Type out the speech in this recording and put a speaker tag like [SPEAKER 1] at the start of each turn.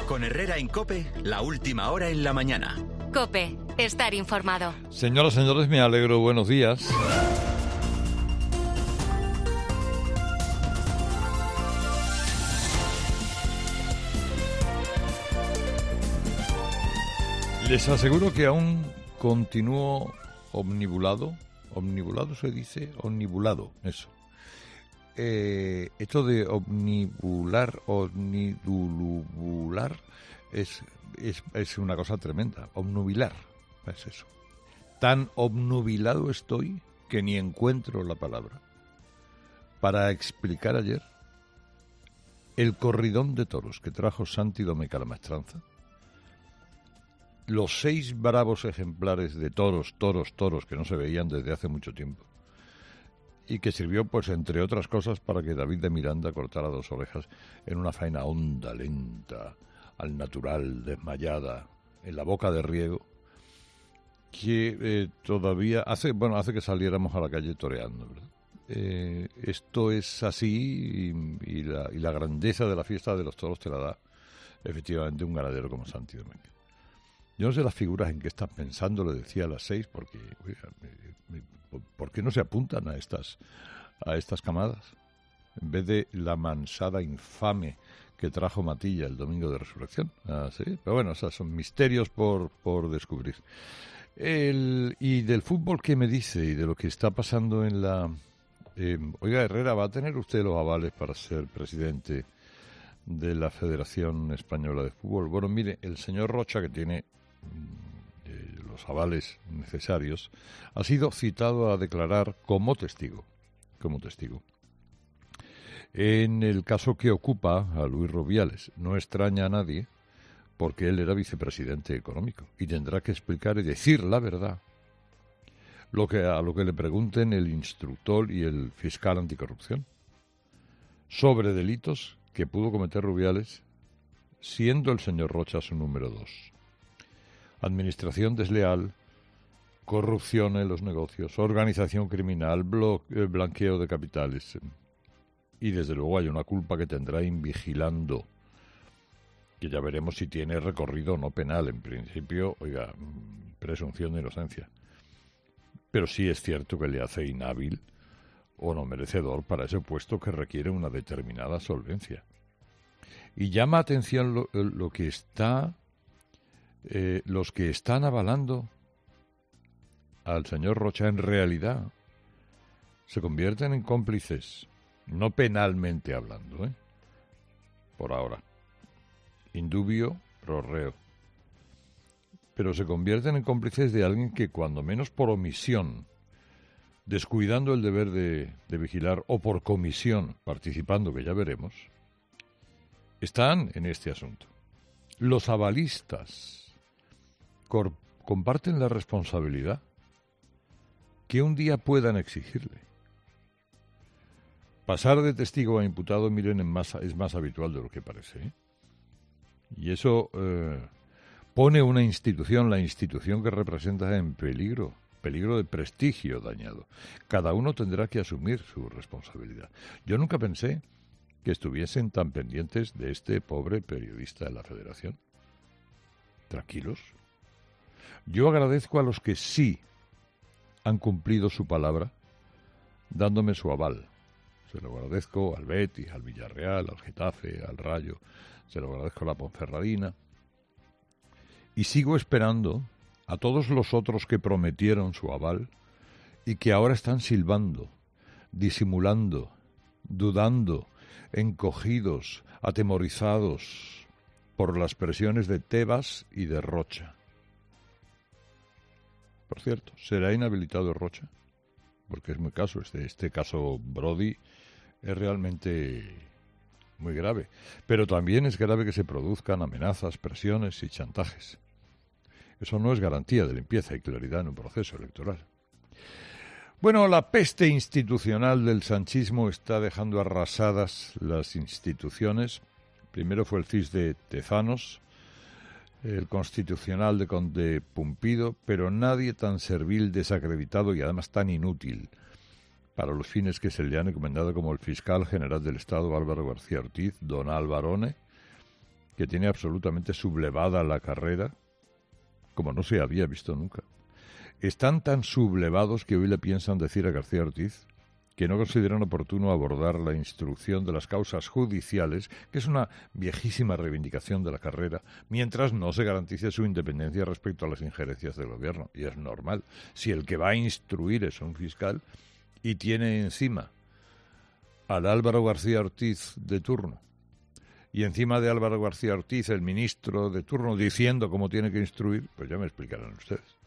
[SPEAKER 1] Con Herrera en COPE, la última hora en la mañana.
[SPEAKER 2] COPE, estar informado.
[SPEAKER 3] Señoras, señores, me alegro. Buenos días. Les aseguro que aún continúo omnibulado. Omnibulado se dice, omnibulado, eso. Esto de omnibular es una cosa tremenda. Obnubilar, es eso. Tan obnubilado estoy que ni encuentro la palabra para explicar ayer el corridón de toros que trajo Santi Domecq a la maestranza. Los 6 bravos ejemplares de toros que no se veían desde hace mucho tiempo. Y que sirvió, pues, entre otras cosas, para que David de Miranda cortara 2 orejas en una faena honda, lenta, al natural, desmayada, en la boca de riego, que todavía hace que saliéramos a la calle toreando, ¿verdad? Esto es así y la grandeza de la fiesta de los toros te la da, efectivamente, un ganadero como Santi Domecq. Yo no sé las figuras en que estás pensando, le decía a las 6, porque, oiga, ¿por qué no se apuntan a estas camadas? En vez de la mansada infame que trajo Matilla el domingo de Resurrección. ¿Sí? Pero bueno, esos son misterios por descubrir. Y del fútbol, ¿qué me dice? Y de lo que está pasando en la... oiga, Herrera, ¿va a tener usted los avales para ser presidente de la Federación Española de Fútbol? Bueno, mire, el señor Rocha, que tiene los avales necesarios, ha sido citado a declarar como testigo en el caso que ocupa a Luis Rubiales. No extraña a nadie, porque él era vicepresidente económico y tendrá que explicar y decir la verdad a lo que le pregunten el instructor y el fiscal anticorrupción sobre delitos que pudo cometer Rubiales, siendo el señor Rocha su número 2. Administración desleal, corrupción en los negocios, organización criminal, blanqueo de capitales. Y desde luego hay una culpa que tendrá Invigilando, que ya veremos si tiene recorrido o no penal. En principio, oiga, presunción de inocencia. Pero sí es cierto que le hace inhábil o no merecedor para ese puesto que requiere una determinada solvencia. Y llama atención los que están avalando al señor Rocha, en realidad se convierten en cómplices, no penalmente hablando, por ahora, indubio pro reo, pero se convierten en cómplices de alguien que, cuando menos por omisión, descuidando el deber de vigilar, o por comisión, participando, que ya veremos, están en este asunto. Los avalistas comparten la responsabilidad que un día puedan exigirle. Pasar de testigo a imputado, miren, es más habitual de lo que parece, Y eso pone una institución, la institución que representa, en peligro de prestigio dañado. Cada uno tendrá que asumir su responsabilidad. Yo nunca pensé que estuviesen tan pendientes de este pobre periodista de la Federación. Tranquilos. Yo agradezco a los que sí han cumplido su palabra, dándome su aval. Se lo agradezco al Betis, al Villarreal, al Getafe, al Rayo. Se lo agradezco a la Ponferradina. Y sigo esperando a todos los otros que prometieron su aval y que ahora están silbando, disimulando, dudando, encogidos, atemorizados por las presiones de Tebas y de Rocha. Por cierto, ¿será inhabilitado Rocha? Porque es muy caso, este caso Brody es realmente muy grave. Pero también es grave que se produzcan amenazas, presiones y chantajes. Eso no es garantía de limpieza y claridad en un proceso electoral. Bueno, la peste institucional del sanchismo está dejando arrasadas las instituciones. Primero fue el CIS de Tezanos, el Constitucional de Conde Pumpido, pero nadie tan servil, desacreditado y además tan inútil para los fines que se le han encomendado como el fiscal general del Estado Álvaro García Ortiz, don Alvarone, que tiene absolutamente sublevada la carrera, como no se había visto nunca. Están tan sublevados que hoy le piensan decir a García Ortiz que no consideran oportuno abordar la instrucción de las causas judiciales, que es una viejísima reivindicación de la carrera, mientras no se garantice su independencia respecto a las injerencias del gobierno. Y es normal. Si el que va a instruir es un fiscal y tiene encima al Álvaro García Ortiz de turno, y encima de Álvaro García Ortiz el ministro de turno diciendo cómo tiene que instruir, pues ya me explicarán ustedes.